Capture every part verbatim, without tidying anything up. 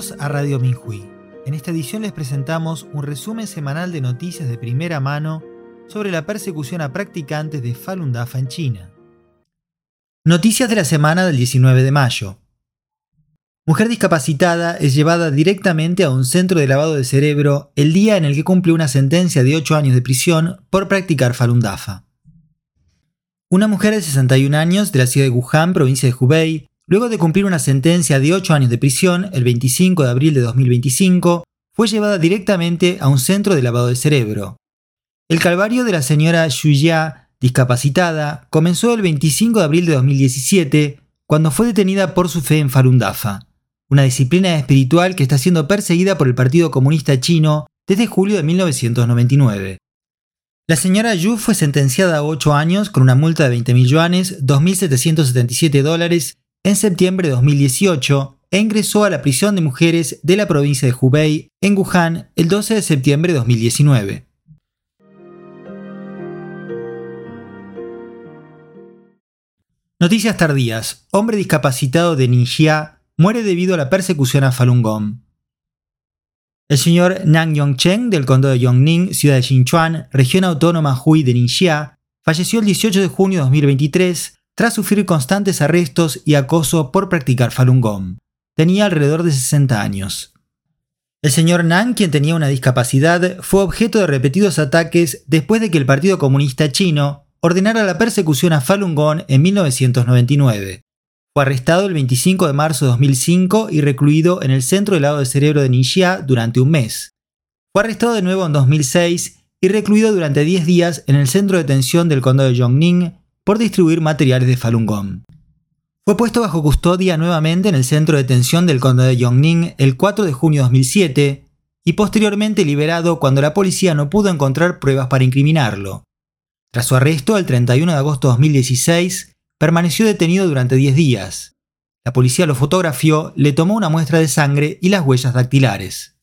Bienvenidos a Radio Minhui. En esta edición les presentamos un resumen semanal de noticias de primera mano sobre la persecución a practicantes de Falun Dafa en China. Noticias de la semana del diecinueve de mayo. Mujer discapacitada es llevada directamente a un centro de lavado de cerebro el día en el que cumple una sentencia de ocho años de prisión por practicar Falun Dafa. Una mujer de sesenta y un años de la ciudad de Wuhan, provincia de Hubei, luego de cumplir una sentencia de ocho años de prisión el veinticinco de abril de dos mil veinticinco, fue llevada directamente a un centro de lavado de cerebro. El calvario de la señora Xujia, discapacitada, comenzó el veinticinco de abril de dos mil diecisiete, cuando fue detenida por su fe en Falun Dafa, una disciplina espiritual que está siendo perseguida por el Partido Comunista Chino desde julio de mil novecientos noventa y nueve. La señora Yu fue sentenciada a ocho años con una multa de veinte mil yuanes, dos mil setecientos setenta y siete dólares, en septiembre de dos mil dieciocho e ingresó a la prisión de mujeres de la provincia de Hubei, en Wuhan, el doce de septiembre de dos mil diecinueve. Noticias tardías. Hombre discapacitado de Ningxia muere debido a la persecución a Falun Gong. El señor Nan Yongchen, del condado de Yongning, ciudad de Sichuan, región autónoma Hui de Ningxia, falleció el dieciocho de junio de dos mil veintitrés tras sufrir constantes arrestos y acoso por practicar Falun Gong. Tenía alrededor de sesenta años. El señor Nan, quien tenía una discapacidad, fue objeto de repetidos ataques después de que el Partido Comunista Chino ordenara la persecución a Falun Gong en mil novecientos noventa y nueve. Fue arrestado el veinticinco de marzo de dos mil cinco y recluido en el centro de lavado de cerebro de Ningxia durante un mes. Fue arrestado de nuevo en dos mil seis y recluido durante diez días en el centro de detención del condado de Yongning por distribuir materiales de Falun Gong. Fue puesto bajo custodia nuevamente en el centro de detención del condado de Yongning el cuatro de junio de dos mil siete y posteriormente liberado cuando la policía no pudo encontrar pruebas para incriminarlo. Tras su arresto el treinta y uno de agosto de dos mil dieciséis, permaneció detenido durante diez días. La policía lo fotografió, le tomó una muestra de sangre y las huellas dactilares.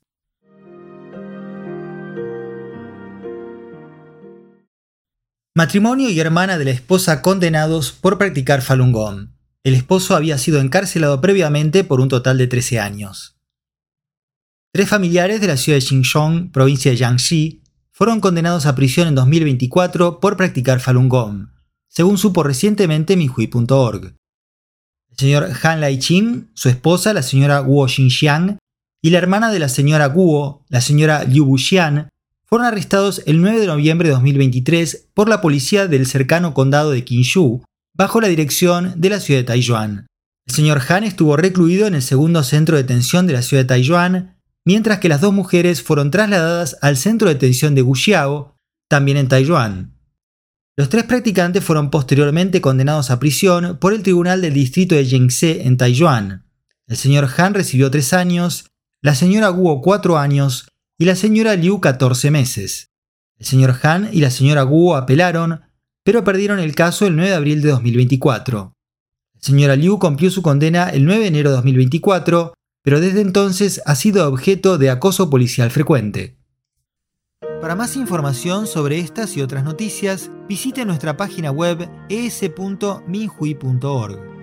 Matrimonio y hermana de la esposa condenados por practicar Falun Gong. El esposo había sido encarcelado previamente por un total de trece años. Tres familiares de la ciudad de Xinzhou, provincia de Jiangxi, fueron condenados a prisión en dos mil veinticuatro por practicar Falun Gong, según supo recientemente Minhui punto org. El señor Han Lai-chin, su esposa, la señora Guo Xinxiang, y la hermana de la señora Guo, la señora Liu Buxian, fueron arrestados el nueve de noviembre de dos mil veintitrés por la policía del cercano condado de Qinshu, bajo la dirección de la ciudad de Taiyuan. El señor Han estuvo recluido en el segundo centro de detención de la ciudad de Taiyuan, mientras que las dos mujeres fueron trasladadas al centro de detención de Guxiao, también en Taiyuan. Los tres practicantes fueron posteriormente condenados a prisión por el tribunal del distrito de Yingze en Taiyuan. El señor Han recibió tres años, la señora Guo cuatro años y la señora Liu catorce meses. El señor Han y la señora Guo apelaron, pero perdieron el caso el nueve de abril de dos mil veinticuatro. La señora Liu cumplió su condena el nueve de enero de dos mil veinticuatro, pero desde entonces ha sido objeto de acoso policial frecuente. Para más información sobre estas y otras noticias, visite nuestra página web e s punto minhui punto org.